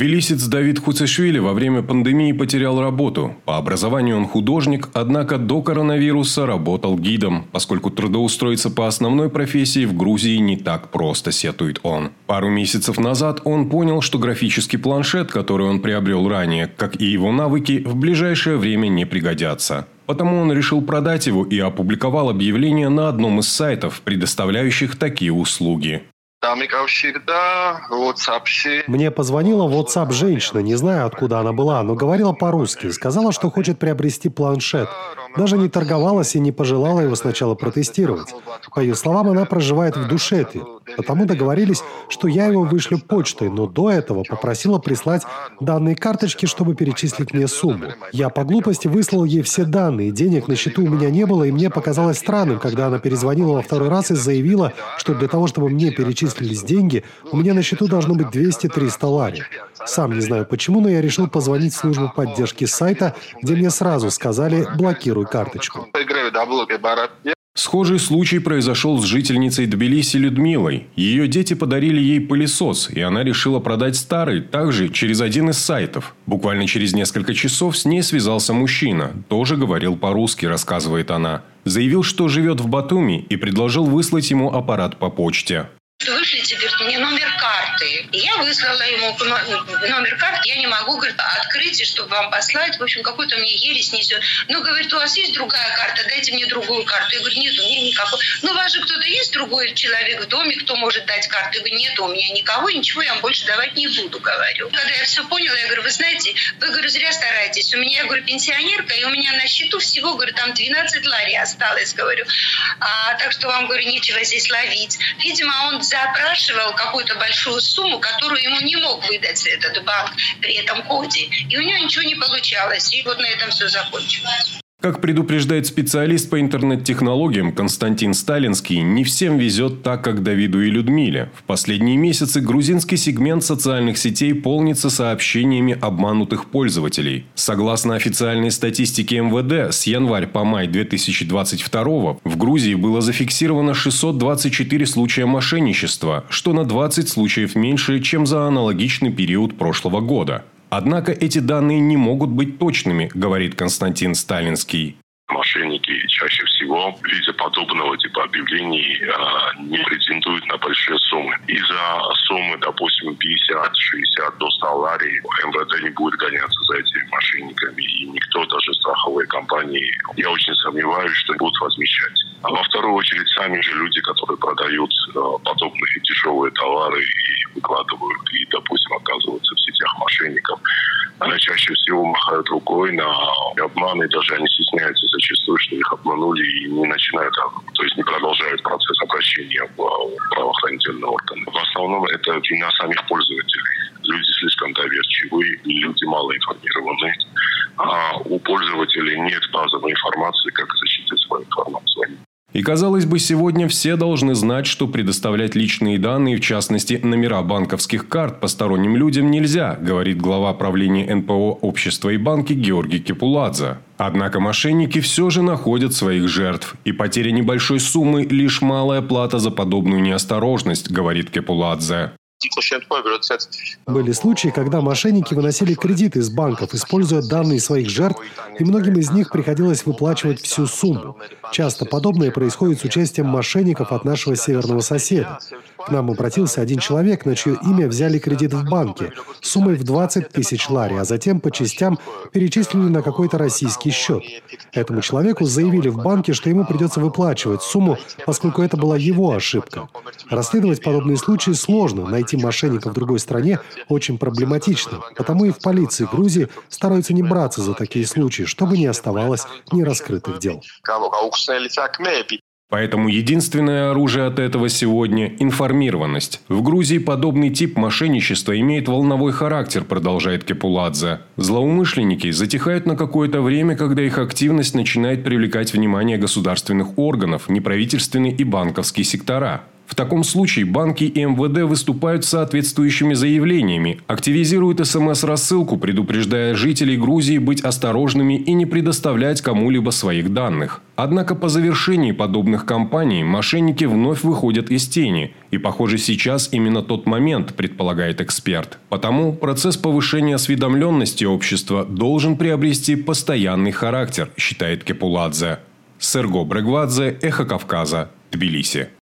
Тбилисец Давид Хуцешвили во время пандемии потерял работу. По образованию он художник, однако до коронавируса работал гидом, поскольку трудоустроиться по основной профессии в Грузии не так просто, сетует он. Пару месяцев назад он понял, что графический планшет, который он приобрел ранее, как и его навыки, в ближайшее время не пригодятся. Потому он решил продать его и опубликовал объявление на одном из сайтов, предоставляющих такие услуги. Мне позвонила в WhatsApp женщина, не знаю, откуда она была, но говорила по-русски. Сказала, что хочет приобрести планшет. Даже не торговалась и не пожелала его сначала протестировать. По ее словам, она проживает в Душетре. Потому договорились, что я его вышлю почтой, но до этого попросила прислать данные карточки, чтобы перечислить мне сумму. Я по глупости выслал ей все данные, денег на счету у меня не было, и мне показалось странным, когда она перезвонила во второй раз и заявила, что для того, чтобы мне перечислились деньги, у меня на счету должно быть 200-300 лари. Сам не знаю почему, но я решил позвонить в службу поддержки сайта, где мне сразу сказали «блокируй карточку». Схожий случай произошел с жительницей Тбилиси Людмилой. Ее дети подарили ей пылесос, и она решила продать старый, также через один из сайтов. Буквально через несколько часов с ней связался мужчина. Тоже говорил по-русски, рассказывает она. Заявил, что живет в Батуми, и предложил выслать ему аппарат по почте. Вышлите, говорит, мне номер карты. И я выслала ему номер карты. Я не могу, говорит, открыть, чтобы вам послать. В общем, какой-то мне ересь несет. Ну, говорит, у вас есть другая карта? Дайте мне другую карту. Я говорю, нет, у меня никакой. Ну, у вас же кто-то есть другой человек в доме, кто может дать карту? Я говорю, нет, у меня никого, ничего я вам больше давать не буду, говорю. Когда я все поняла, я говорю, вы знаете, вы, говорю, зря стараетесь. У меня, я говорю, пенсионерка, и у меня на счету всего, говорю, там 12 лари осталось, говорю. Так что вам, говорю, нечего здесь ловить. Видимо, он запрашивал какую-то большую сумму, которую ему не мог выдать этот банк при этом коде. И у него ничего не получалось. И вот на этом все закончилось. Как предупреждает специалист по интернет-технологиям Константин Сталинский, не всем везет так, как Давиду и Людмиле. В последние месяцы грузинский сегмент социальных сетей полнится сообщениями обманутых пользователей. Согласно официальной статистике МВД, с января по май 2022 в Грузии было зафиксировано 624 случая мошенничества, что на 20 случаев меньше, чем за аналогичный период прошлого года. Однако эти данные не могут быть точными, говорит Константин Сталинский. Мошенники чаще всего в виде подобного типа объявлений не претендуют на большие суммы. И-за суммы, допустим, 50, 60 до 100 лари МВД не будет гоняться за этими мошенниками. И никто, даже страховые компании, я очень сомневаюсь, что будут возмещать. А во вторую очередь сами же люди, которые продают подобные дешевые товары и выкладывают, и, допустим, оказываются в сетях мошенников, они чаще всего махают рукой на обманы, даже они стесняются зачастую, что их обманули, и не начинают, то есть не продолжают процесс обращения в правоохранительные органы. В основном это вина самих пользователей. Люди слишком доверчивы, люди мало информированы, а у пользователей нет базовой информации, как защитить свою информацию. И, казалось бы, сегодня все должны знать, что предоставлять личные данные, в частности, номера банковских карт посторонним людям нельзя, говорит глава правления НПО «Общество и банки» Георгий Кепуладзе. Однако мошенники все же находят своих жертв. И потеря небольшой суммы – лишь малая плата за подобную неосторожность, говорит Кепуладзе. Были случаи, когда мошенники выносили кредиты из банков, используя данные своих жертв, и многим из них приходилось выплачивать всю сумму. Часто подобное происходит с участием мошенников от нашего северного соседа. К нам обратился один человек, на чье имя взяли кредит в банке суммой в 20 тысяч лари, а затем по частям перечислили на какой-то российский счет. Этому человеку заявили в банке, что ему придется выплачивать сумму, поскольку это была его ошибка. Расследовать подобные случаи сложно, найти мошенников в другой стране очень проблематично. Потому и в полиции Грузии стараются не браться за такие случаи, чтобы не оставалось нераскрытых дел. Поэтому единственное оружие от этого сегодня – информированность. В Грузии подобный тип мошенничества имеет волновой характер, продолжает Кепуладзе. Злоумышленники затихают на какое-то время, когда их активность начинает привлекать внимание государственных органов, неправительственные и банковские сектора. В В таком случае банки и МВД выступают с соответствующими заявлениями, активизируют СМС-рассылку, предупреждая жителей Грузии быть осторожными и не предоставлять кому-либо своих данных. Однако по завершении подобных кампаний мошенники вновь выходят из тени. И, похоже, сейчас именно тот момент, предполагает эксперт. Потому процесс повышения осведомленности общества должен приобрести постоянный характер, считает Кепуладзе. Серго Брегвадзе, Эхо Кавказа, Тбилиси.